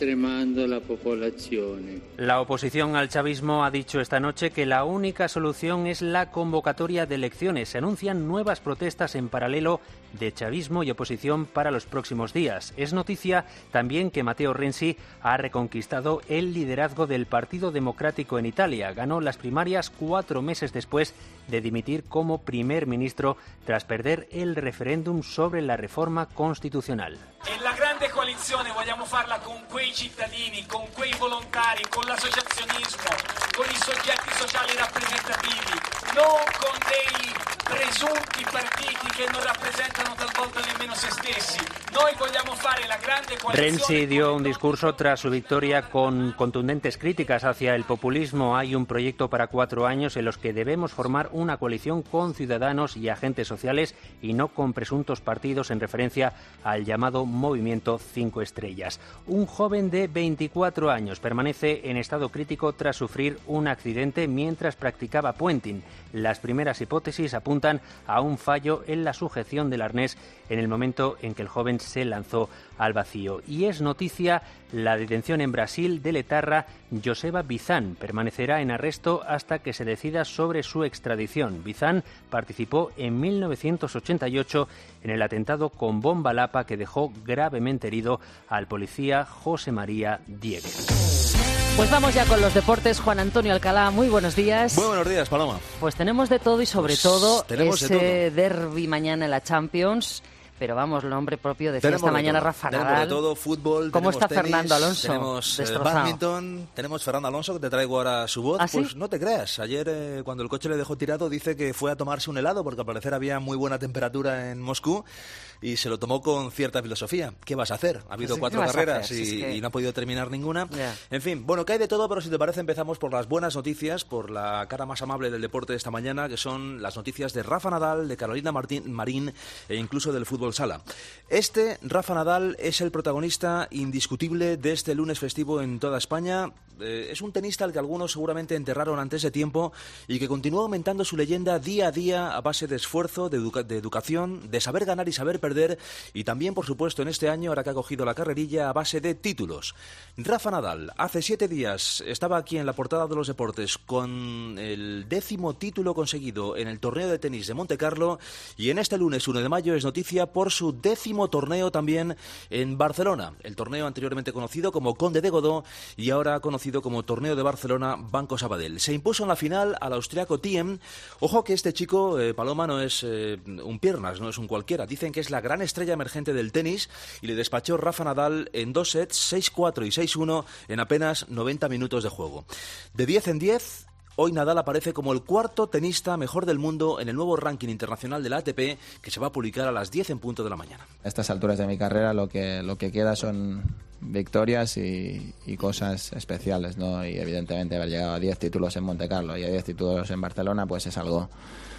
La oposición al chavismo ha dicho esta noche que la única solución es la convocatoria de elecciones. Se anuncian nuevas protestas en paralelo de chavismo y oposición para los próximos días. Es noticia también que Matteo Renzi ha reconquistado el liderazgo del Partido Democrático en Italia. Ganó las primarias cuatro meses después de dimitir como primer ministro tras perder el referéndum sobre la reforma constitucional. En la grande coalizione vogliamo farla con quei cittadini, con quei volontari, con l'associazionismo, con i soggetti sociali rappresentativi, non con dei presunti partiti che non rappresentano talvolta nemmeno se stessi. Noi vogliamo fare la grande coalizione. Renzi dio un discurso tras su victoria con contundentes críticas hacia el populismo. Hay un proyecto para cuatro años en los que debemos formar una coalición con ciudadanos y agentes sociales y no con presuntos partidos, en referencia al llamado Movimiento Cinco Estrellas. Un joven de veinticuatro años permanece en estado crítico tras sufrir un accidente mientras practicaba puenting. Las primeras hipótesis apuntan a un fallo en la sujeción del arnés en el momento en que el joven se lanzó al vacío. Y es noticia la detención en Brasil del etarra Joseba Bizán. Permanecerá en arresto hasta que se decida sobre su extradición. Bizán participó en mil novecientos ochenta y ocho en el atentado con bomba lapa que dejó gravemente herido al policía José María Diegues. Pues vamos ya con los deportes. Juan Antonio Alcalá, muy buenos días. Muy buenos días, Paloma. Pues tenemos de todo y sobre pues todo ese de derbi mañana en la Champions. Pero vamos, el nombre propio de esta mañana, Rafa Nadal. Tenemos de todo, fútbol, ¿Cómo está tenis, Fernando Alonso? Tenemos eh, badminton, tenemos Fernando Alonso, que te traigo ahora su voz. ¿Ah, sí? Pues no te creas, ayer eh, cuando el coche le dejó tirado dice que fue a tomarse un helado porque al parecer había muy buena temperatura en Moscú y se lo tomó con cierta filosofía. ¿Qué vas a hacer? Ha habido sí, cuatro carreras y, es que... y no ha podido terminar ninguna. Yeah. En fin, bueno, que hay de todo, pero si te parece empezamos por las buenas noticias, por la cara más amable del deporte de esta mañana, que son las noticias de Rafa Nadal, de Carolina Martín, Marín e incluso del fútbol sala. Este, Rafa Nadal, es el protagonista indiscutible de este lunes festivo en toda España. Eh, es un tenista al que algunos seguramente enterraron antes de tiempo y que continúa aumentando su leyenda día a día a base de esfuerzo, de, educa- de educación, de saber ganar y saber perder, y también, por supuesto, en este año, ahora que ha cogido la carrerilla, a base de títulos. Rafa Nadal, hace siete días estaba aquí en la portada de los deportes con el décimo título conseguido en el torneo de tenis de Montecarlo, y en este lunes uno de mayo es noticia por su décimo torneo también en Barcelona, el torneo anteriormente conocido como Conde de Godó y ahora conocido como Torneo de Barcelona Banco Sabadell. Se impuso en la final al austriaco Thiem. Ojo que este chico, eh, Paloma, no es eh, un piernas, no es un cualquiera. Dicen que es la gran estrella emergente del tenis y le despachó Rafa Nadal en dos sets, seis cuatro y seis uno, en apenas noventa minutos de juego. De diez en diez... Hoy Nadal aparece como el cuarto tenista mejor del mundo en el nuevo ranking internacional de la A T P, que se va a publicar a las diez en punto de la mañana. A estas alturas de mi carrera lo que, lo que queda son victorias y, y cosas especiales, ¿no? Y evidentemente haber llegado a diez títulos en Montecarlo y a diez títulos en Barcelona, pues es algo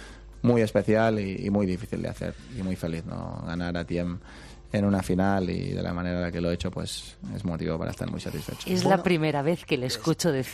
muy especial y, y muy difícil de hacer y muy feliz, ¿no? Ganar a Thiem en una final y de la manera en la que lo he hecho, pues es motivo para estar muy satisfecho. Es bueno, la primera vez que le escucho decir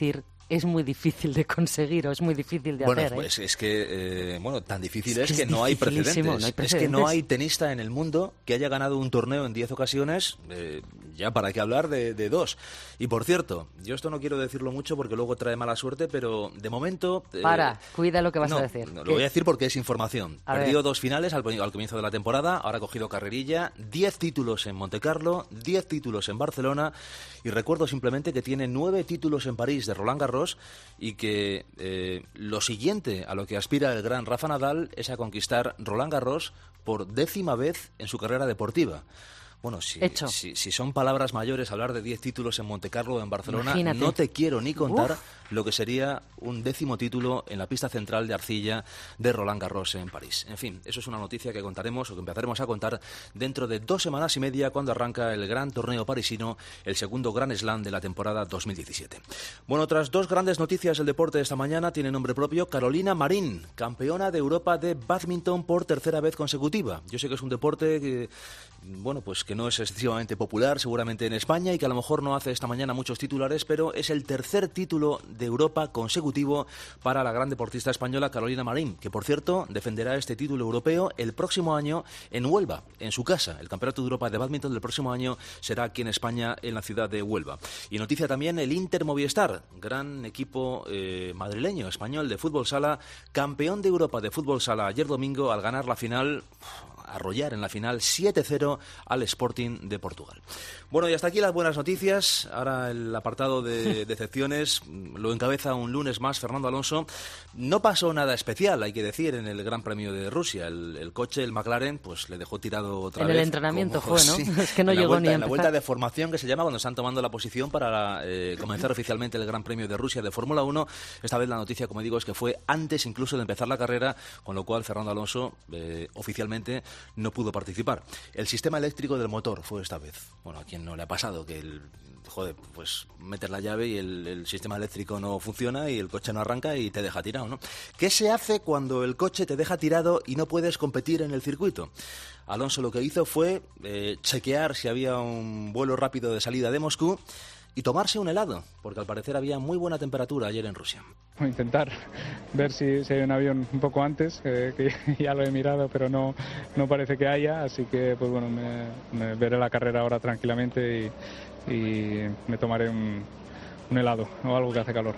es muy difícil de conseguir o es muy difícil de bueno, hacer. Pues ¿eh? es que, eh, bueno, tan difícil es, es que, que no, hay no hay precedentes. Es que no hay tenista en el mundo que haya ganado un torneo en diez ocasiones, eh, ya para qué hablar de, de dos. Y por cierto, yo esto no quiero decirlo mucho porque luego trae mala suerte, pero de momento... Eh, para, cuida lo que vas no, a decir. No, lo voy a decir porque es información. A Perdió ver. dos finales al, al comienzo de la temporada, ahora ha cogido carrerilla, diez títulos en Montecarlo, diez títulos en Barcelona, y recuerdo simplemente que tiene nueve títulos en París de Roland Garros y que eh, lo siguiente a lo que aspira el gran Rafa Nadal es a conquistar Roland Garros por décima vez en su carrera deportiva. Bueno, si, si, si son palabras mayores hablar de diez títulos en Montecarlo o en Barcelona, Imagínate. No te quiero ni contar Uf. Lo que sería un décimo título en la pista central de arcilla de Roland Garros en París. En fin, eso es una noticia que contaremos o que empezaremos a contar dentro de dos semanas y media cuando arranca el gran torneo parisino, el segundo Grand Slam de la temporada dos mil diecisiete. Bueno, otras dos grandes noticias del deporte de esta mañana tienen nombre propio. Carolina Marín, campeona de Europa de bádminton por tercera vez consecutiva. Yo sé que es un deporte que, bueno, pues que no es excesivamente popular seguramente en España y que a lo mejor no hace esta mañana muchos titulares, pero es el tercer título de Europa consecutivo para la gran deportista española Carolina Marín, que por cierto defenderá este título europeo el próximo año en Huelva, en su casa. El Campeonato de Europa de bádminton del próximo año será aquí en España, en la ciudad de Huelva. Y noticia también el Inter Movistar, gran equipo eh, madrileño, español de fútbol sala, campeón de Europa de fútbol sala ayer domingo al ganar la final, arrollar en la final siete cero al Sporting de Portugal. Bueno, y hasta aquí las buenas noticias. Ahora el apartado de decepciones lo encabeza un lunes más Fernando Alonso. No pasó nada especial, hay que decir, en el Gran Premio de Rusia. El, el coche, el McLaren, pues le dejó tirado otra en vez. En el entrenamiento como, fue, ¿no? Sí, es que no llegó vuelta, ni a En la empezar. vuelta de formación que se llama cuando están tomando la posición para eh, comenzar oficialmente el Gran Premio de Rusia de Fórmula uno. Esta vez la noticia, como digo, es que fue antes incluso de empezar la carrera, con lo cual Fernando Alonso eh, oficialmente no pudo participar. El sistema eléctrico del motor fue esta vez. Bueno, a quien no le ha pasado que el, joder, pues metes la llave y el, el sistema eléctrico no funciona y el coche no arranca y te deja tirado, ¿no? ¿Qué se hace cuando el coche te deja tirado y no puedes competir en el circuito? Alonso lo que hizo fue eh, chequear si había un vuelo rápido de salida de Moscú y tomarse un helado, porque al parecer había muy buena temperatura ayer en Rusia. Intentar ver si, si hay un avión un poco antes, eh, que ya lo he mirado, pero no, no parece que haya, así que pues bueno, me, me veré la carrera ahora tranquilamente y, y me tomaré un, un helado o algo que hace calor.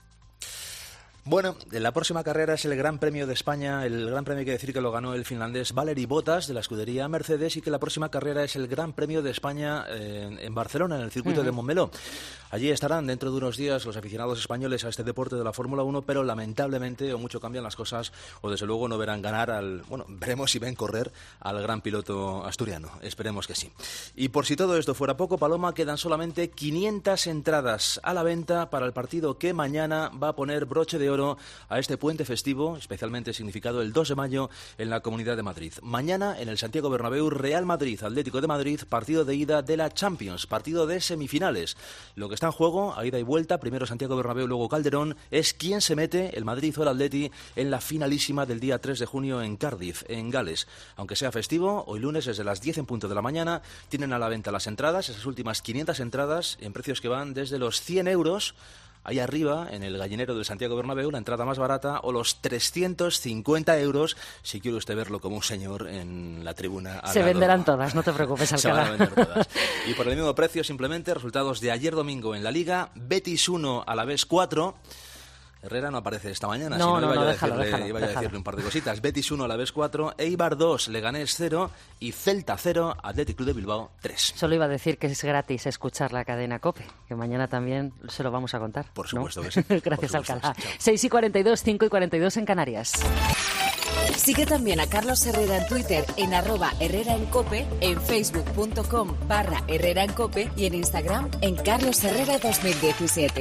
Bueno, la próxima carrera es el Gran Premio de España. El Gran Premio hay que decir que lo ganó el finlandés Valtteri Bottas de la escudería Mercedes y que la próxima carrera es el Gran Premio de España en, en Barcelona, en el circuito uh-huh. de Montmeló. Allí estarán dentro de unos días los aficionados españoles a este deporte de la Fórmula uno, pero lamentablemente o mucho cambian las cosas o desde luego no verán ganar al... Bueno, veremos si ven correr al gran piloto asturiano. Esperemos que sí. Y por si todo esto fuera poco, Paloma, quedan solamente quinientas entradas a la venta para el partido que mañana va a poner broche de oro a este puente festivo, especialmente significado el dos de mayo en la Comunidad de Madrid. Mañana en el Santiago Bernabéu, Real Madrid, Atlético de Madrid, partido de ida de la Champions, partido de semifinales. Lo que está en juego, a ida y vuelta, primero Santiago Bernabéu, luego Calderón, es quién se mete, el Madrid o el Atleti, en la finalísima del día tres de junio en Cardiff, en Gales. Aunque sea festivo, hoy lunes desde las diez en punto de la mañana, tienen a la venta las entradas, esas últimas quinientas entradas, en precios que van desde los cien euros ahí arriba, en el gallinero del Santiago Bernabéu, la entrada más barata, o los trescientos cincuenta euros, si quiere usted verlo como un señor en la tribuna. Se venderán todas, no te preocupes, Alcalá. Se van a vender todas. Y por el mismo precio, simplemente, resultados de ayer domingo en la Liga, Betis uno, Alavés cuatro. Herrera no aparece esta mañana, no, si no, no, iba, no, a, déjalo, decirle, déjalo, iba a déjalo. decirle un par de cositas. Betis uno, Alavés cuatro, Eibar dos, Leganés cero y Celta cero, Athletic Club de Bilbao tres. Solo iba a decir que es gratis escuchar la cadena COPE, que mañana también se lo vamos a contar. Por supuesto ¿no? que sí. Gracias, supuesto, Alcalá. sí, seis y cuarenta y dos, cinco y cuarenta y dos en Canarias. Sigue también a Carlos Herrera en Twitter en arroba Herrera en Cope, en facebook.com barra Herrera en Cope y en Instagram en Carlos Herrera dos mil diecisiete.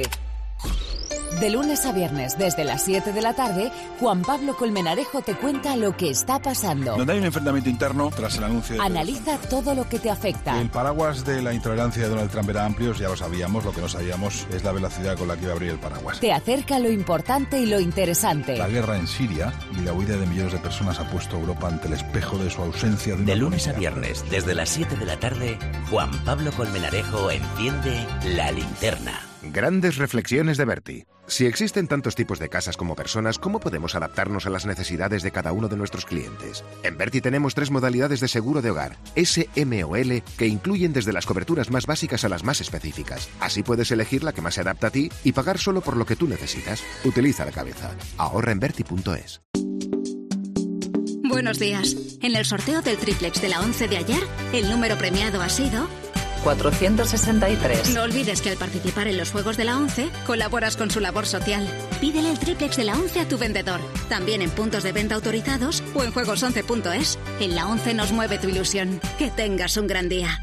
De lunes a viernes, desde las siete de la tarde, Juan Pablo Colmenarejo te cuenta lo que está pasando. Donde hay un enfrentamiento interno tras el anuncio de... Analiza todo lo que te afecta. El paraguas de la intolerancia de Donald Trump era amplio, ya lo sabíamos. Lo que no sabíamos es la velocidad con la que iba a abrir el paraguas. Te acerca lo importante y lo interesante. La guerra en Siria y la huida de millones de personas ha puesto a Europa ante el espejo de su ausencia de una... De lunes a viernes, desde las siete de la tarde, Juan Pablo Colmenarejo enciende la linterna. Grandes reflexiones de Berti. Si existen tantos tipos de casas como personas, ¿cómo podemos adaptarnos a las necesidades de cada uno de nuestros clientes? En Berti tenemos tres modalidades de seguro de hogar, S, M o L, que incluyen desde las coberturas más básicas a las más específicas. Así puedes elegir la que más se adapta a ti y pagar solo por lo que tú necesitas. Utiliza la cabeza. Ahorra en berti punto es. Buenos días. En el sorteo del triplex de la once de ayer, el número premiado ha sido cuatrocientos sesenta y tres. No olvides que al participar en los Juegos de la once, colaboras con su labor social. Pídele el triplex de la once a tu vendedor. También en puntos de venta autorizados o en juegos once punto es. En la once nos mueve tu ilusión. Que tengas un gran día.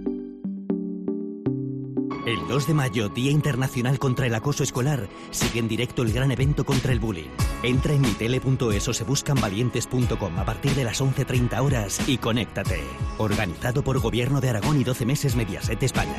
El dos de mayo, Día Internacional contra el Acoso Escolar, sigue en directo el gran evento contra el bullying. Entra en mitele punto es o se buscan valientes punto com a partir de las once treinta horas y conéctate. Organizado por Gobierno de Aragón y doce meses Mediaset España.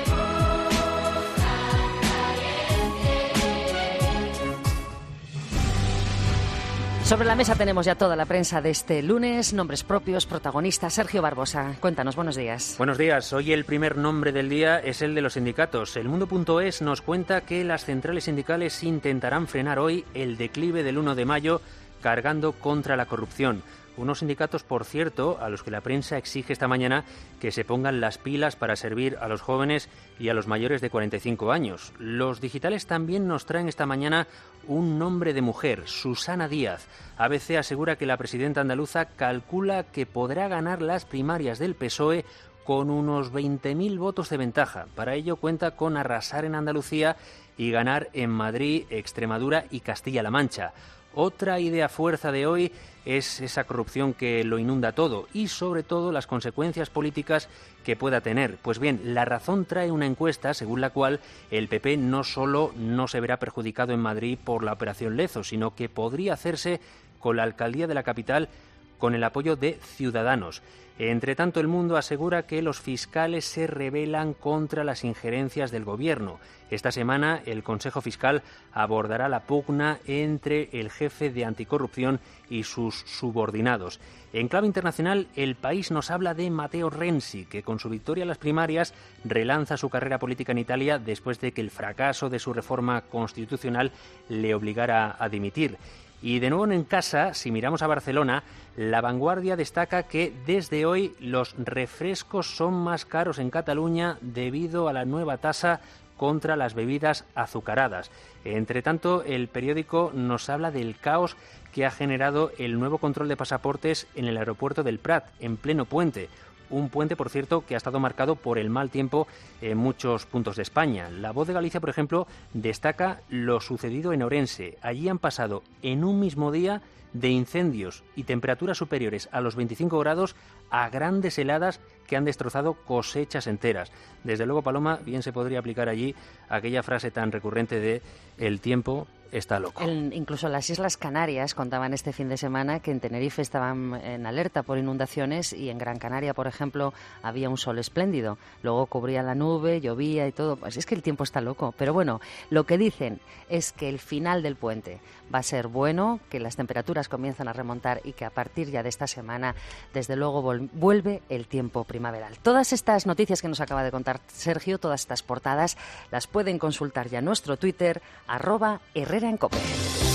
Sobre la mesa tenemos ya toda la prensa de este lunes, nombres propios, protagonistas. Sergio Barbosa, cuéntanos, buenos días. Buenos días. Hoy el primer nombre del día es el de los sindicatos. El mundo punto es nos cuenta que las centrales sindicales intentarán frenar hoy el declive del uno de mayo cargando contra la corrupción. Unos sindicatos, por cierto, a los que la prensa exige esta mañana que se pongan las pilas para servir a los jóvenes y a los mayores de cuarenta y cinco años. Los digitales también nos traen esta mañana un nombre de mujer, Susana Díaz. A B C asegura que la presidenta andaluza calcula que podrá ganar las primarias del P S O E con unos veinte mil votos de ventaja. Para ello cuenta con arrasar en Andalucía y ganar en Madrid, Extremadura y Castilla-La Mancha. Otra idea fuerza de hoy es esa corrupción que lo inunda todo y, sobre todo, las consecuencias políticas que pueda tener. Pues bien, La Razón trae una encuesta según la cual el P P no solo no se verá perjudicado en Madrid por la Operación Lezo, sino que podría hacerse con la alcaldía de la capital con el apoyo de Ciudadanos. Entre tanto, El Mundo asegura que los fiscales se rebelan contra las injerencias del Gobierno. Esta semana el Consejo Fiscal abordará la pugna entre el jefe de anticorrupción y sus subordinados. En clave internacional, El País nos habla de Matteo Renzi, que con su victoria en las primarias relanza su carrera política en Italia después de que el fracaso de su reforma constitucional le obligara a dimitir. Y de nuevo en casa, si miramos a Barcelona, La Vanguardia destaca que desde hoy los refrescos son más caros en Cataluña debido a la nueva tasa contra las bebidas azucaradas. Entre tanto, el periódico nos habla del caos que ha generado el nuevo control de pasaportes en el aeropuerto del Prat, en pleno puente. Un puente, por cierto, que ha estado marcado por el mal tiempo en muchos puntos de España. La Voz de Galicia, por ejemplo, destaca lo sucedido en Orense. Allí han pasado en un mismo día de incendios y temperaturas superiores a los veinticinco grados a grandes heladas que han destrozado cosechas enteras. Desde luego, Paloma, bien se podría aplicar allí aquella frase tan recurrente de el tiempo está loco. El, incluso las Islas Canarias contaban este fin de semana que en Tenerife estaban en alerta por inundaciones y en Gran Canaria, por ejemplo, había un sol espléndido. Luego cubría la nube, llovía y todo. Pues es que el tiempo está loco. Pero bueno, lo que dicen es que el final del puente va a ser bueno, que las temperaturas comienzan a remontar y que a partir ya de esta semana, desde luego, vol- vuelve el tiempo primaveral. Todas estas noticias que nos acaba de contar Sergio, todas estas portadas, las pueden consultar ya en nuestro Twitter, arroba Herrera en Cope.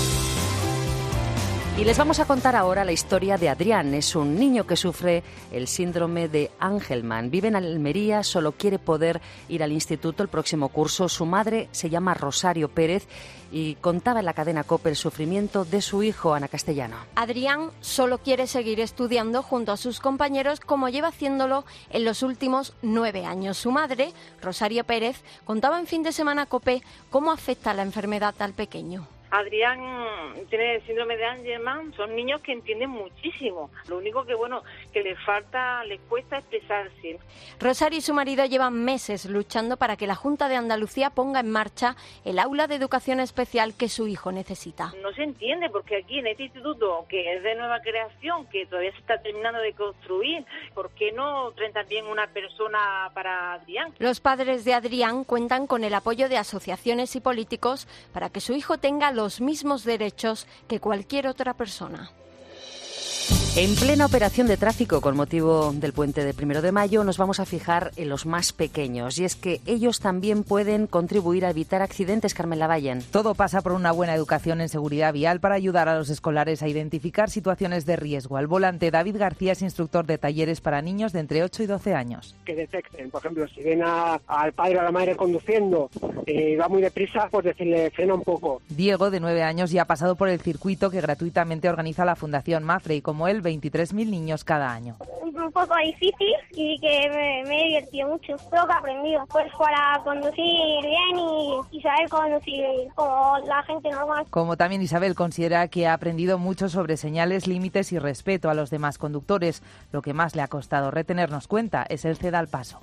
Y les vamos a contar ahora la historia de Adrián. Es un niño que sufre el síndrome de Angelman. Vive en Almería, solo quiere poder ir al instituto el próximo curso. Su madre se llama Rosario Pérez y contaba en la cadena COPE el sufrimiento de su hijo, Ana Castellano. Adrián solo quiere seguir estudiando junto a sus compañeros como lleva haciéndolo en los últimos nueve años. Su madre, Rosario Pérez, contaba en Fin de Semana COPE cómo afecta la enfermedad al pequeño. Adrián tiene el síndrome de Angelman, son niños que entienden muchísimo. Lo único que, bueno, que les falta, les cuesta expresarse. Rosario y su marido llevan meses luchando para que la Junta de Andalucía ponga en marcha el aula de educación especial que su hijo necesita. No se entiende porque aquí en este instituto, que es de nueva creación, que todavía se está terminando de construir, ¿por qué no traen también una persona para Adrián? Los padres de Adrián cuentan con el apoyo de asociaciones y políticos para que su hijo tenga los mismos derechos que cualquier otra persona. En plena operación de tráfico con motivo del puente de primero de mayo nos vamos a fijar en los más pequeños y es que ellos también pueden contribuir a evitar accidentes, Carmen Lavallen. Todo pasa por una buena educación en seguridad vial para ayudar a los escolares a identificar situaciones de riesgo. Al volante, David García es instructor de talleres para niños de entre ocho y doce años. Que detecten, por ejemplo, si ven a, al padre o a la madre conduciendo y eh, va muy deprisa, pues decirle frena un poco. Diego, de nueve años, ya ha pasado por el circuito que gratuitamente organiza la Fundación Mafre y como él, veintitrés mil niños cada año. Un poco difícil y que me, me he divertido mucho. Todo que he aprendido, pues para conducir bien y, y saber conducir como la gente normal. Como también Isabel considera que ha aprendido mucho sobre señales, límites y respeto a los demás conductores. Lo que más le ha costado retenernos cuenta es el ceda al paso.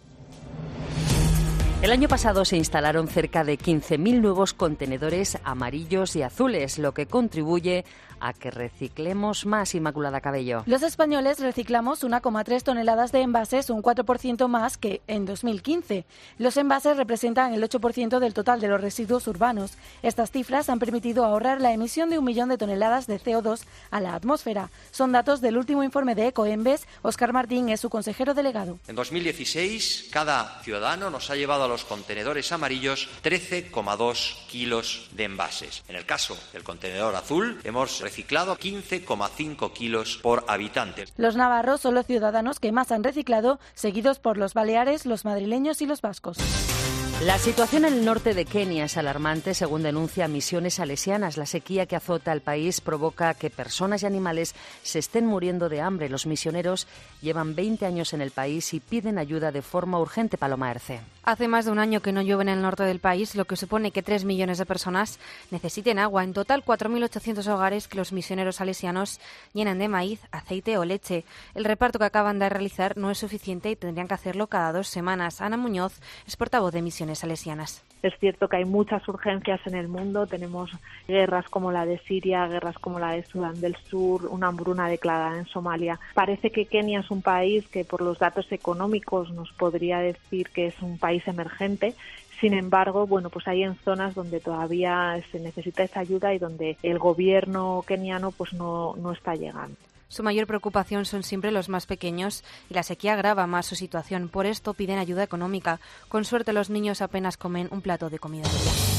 El año pasado se instalaron cerca de quince mil nuevos contenedores amarillos y azules, lo que contribuye a que reciclemos más, Inmaculada Cabello. Los españoles reciclamos uno coma tres toneladas de envases, un cuatro por ciento más que en dos mil quince. Los envases representan el ocho por ciento del total de los residuos urbanos. Estas cifras han permitido ahorrar la emisión de un millón de toneladas de C O dos a la atmósfera. Son datos del último informe de Ecoembes. Óscar Martín es su consejero delegado. En dos mil dieciséis, cada ciudadano nos ha llevado a los contenedores amarillos trece coma dos kilos de envases. En el caso del contenedor azul, hemos reciclado quince coma cinco kilos por habitante. Los navarros son los ciudadanos que más han reciclado, seguidos por los baleares, los madrileños y los vascos. La situación en el norte de Kenia es alarmante, según denuncia Misiones Salesianas. La sequía que azota al país provoca que personas y animales se estén muriendo de hambre. Los misioneros llevan veinte años en el país y piden ayuda de forma urgente. Paloma Erce. Hace más de un año que no llueve en el norte del país, lo que supone que tres millones de personas necesiten agua. En total, cuatro mil ochocientos hogares que los misioneros salesianos llenan de maíz, aceite o leche. El reparto que acaban de realizar no es suficiente y tendrían que hacerlo cada dos semanas. Ana Muñoz es portavoz de Misiones Salesianas. Es cierto que hay muchas urgencias en el mundo. Tenemos guerras como la de Siria, guerras como la de Sudán del Sur, una hambruna declarada en Somalia. Parece que Kenia es un país que por los datos económicos nos podría decir que es un país emergente. Sin embargo, bueno, pues hay en zonas donde todavía se necesita esa ayuda y donde el gobierno keniano pues no, no está llegando. Su mayor preocupación son siempre los más pequeños y la sequía agrava más su situación. Por esto piden ayuda económica. Con suerte los niños apenas comen un plato de comida.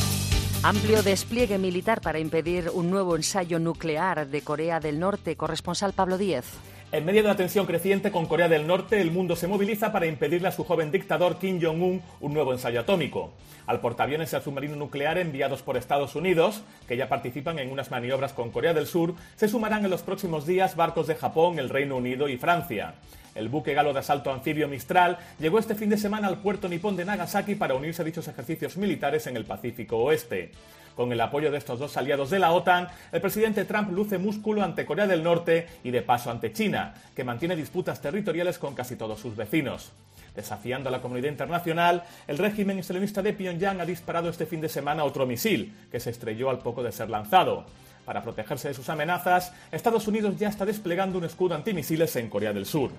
Amplio despliegue militar para impedir un nuevo ensayo nuclear de Corea del Norte. Corresponsal Pablo Díez. En medio de la tensión creciente con Corea del Norte, el mundo se moviliza para impedirle a su joven dictador Kim Jong-un un nuevo ensayo atómico. Al portaaviones y al submarino nuclear enviados por Estados Unidos, que ya participan en unas maniobras con Corea del Sur, se sumarán en los próximos días barcos de Japón, el Reino Unido y Francia. El buque galo de asalto anfibio Mistral llegó este fin de semana al puerto nipón de Nagasaki para unirse a dichos ejercicios militares en el Pacífico Oeste. Con el apoyo de estos dos aliados de la OTAN, el presidente Trump luce músculo ante Corea del Norte y de paso ante China, que mantiene disputas territoriales con casi todos sus vecinos. Desafiando a la comunidad internacional, el régimen islamista de Pyongyang ha disparado este fin de semana otro misil, que se estrelló al poco de ser lanzado. Para protegerse de sus amenazas, Estados Unidos ya está desplegando un escudo antimisiles en Corea del Sur.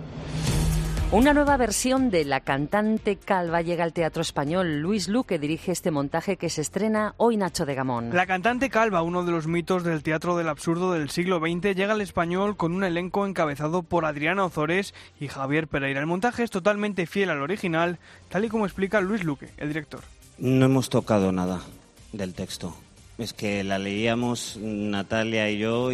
Una nueva versión de La cantante calva llega al Teatro Español. Luis Luque dirige este montaje que se estrena hoy. Nacho de Gamón. La cantante calva, uno de los mitos del teatro del absurdo del siglo veinte, llega al Español con un elenco encabezado por Adriana Ozores y Javier Pereira. El montaje es totalmente fiel al original, tal y como explica Luis Luque, el director. No hemos tocado nada del texto. Es que la leíamos Natalia y yo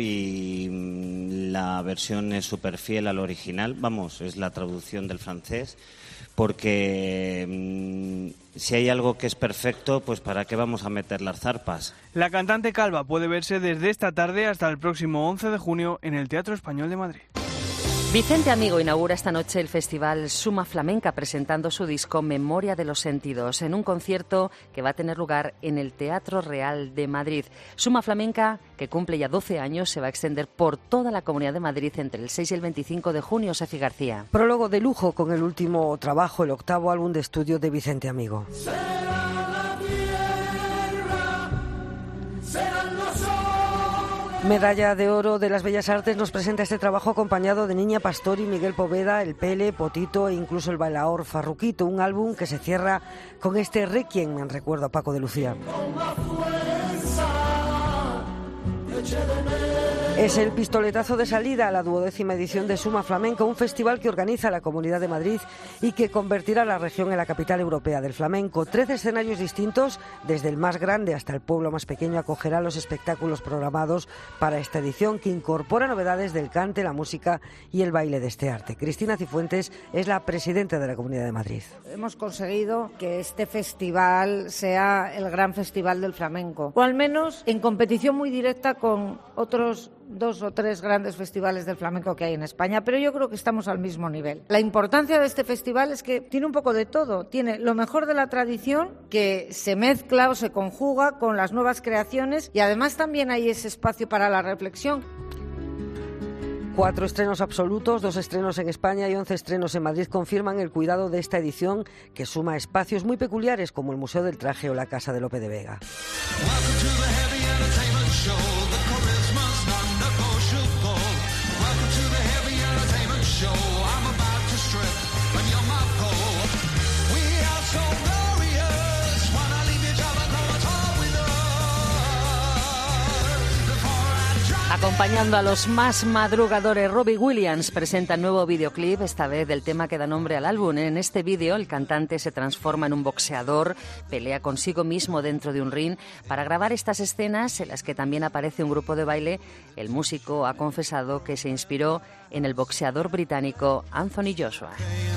y la versión es súper fiel al original. Vamos, es la traducción del francés, porque mmm, si hay algo que es perfecto, pues ¿para qué vamos a meter las zarpas? La cantante calva puede verse desde esta tarde hasta el próximo once de junio en el Teatro Español de Madrid. Vicente Amigo inaugura esta noche el festival Suma Flamenca presentando su disco Memoria de los Sentidos en un concierto que va a tener lugar en el Teatro Real de Madrid. Suma Flamenca, que cumple ya doce años, se va a extender por toda la Comunidad de Madrid entre el seis y el veinticinco de junio. Sofi García. Prólogo de lujo con el último trabajo, el octavo álbum de estudio de Vicente Amigo. Medalla de Oro de las Bellas Artes nos presenta este trabajo acompañado de Niña Pastori, Miguel Poveda, El Pele, Potito e incluso el bailaor Farruquito, un álbum que se cierra con este Requiem en recuerdo a Paco de Lucía. Es el pistoletazo de salida a la duodécima edición de Suma Flamenco, un festival que organiza la Comunidad de Madrid y que convertirá a la región en la capital europea del flamenco. Trece escenarios distintos, desde el más grande hasta el pueblo más pequeño, acogerá los espectáculos programados para esta edición, que incorpora novedades del cante, la música y el baile de este arte. Cristina Cifuentes es la presidenta de la Comunidad de Madrid. Hemos conseguido que este festival sea el gran festival del flamenco, o al menos en competición muy directa con otros dos o tres grandes festivales del flamenco que hay en España, pero yo creo que estamos al mismo nivel. La importancia de este festival es que tiene un poco de todo, tiene lo mejor de la tradición que se mezcla o se conjuga con las nuevas creaciones y además también hay ese espacio para la reflexión. Cuatro estrenos absolutos, dos estrenos en España y once estrenos en Madrid confirman el cuidado de esta edición, que suma espacios muy peculiares como el Museo del Traje o la Casa de Lope de Vega. Acompañando a los más madrugadores, Robbie Williams presenta nuevo videoclip, esta vez del tema que da nombre al álbum. En este vídeo, el cantante se transforma en un boxeador, pelea consigo mismo dentro de un ring. Para grabar estas escenas, en las que también aparece un grupo de baile, el músico ha confesado que se inspiró en el boxeador británico Anthony Joshua.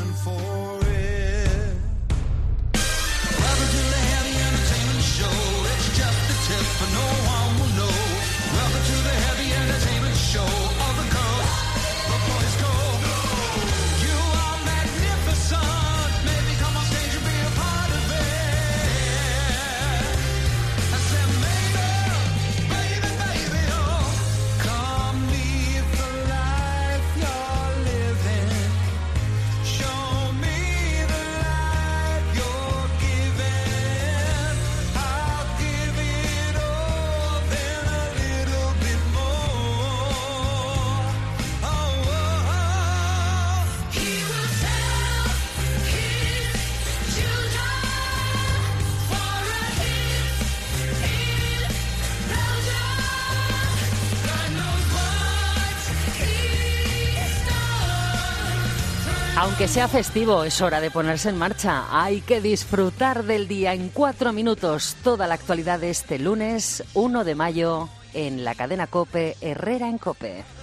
Aunque sea festivo, es hora de ponerse en marcha. Hay que disfrutar del día en cuatro minutos. Toda la actualidad de este lunes uno de mayo en la cadena COPE, Herrera en COPE.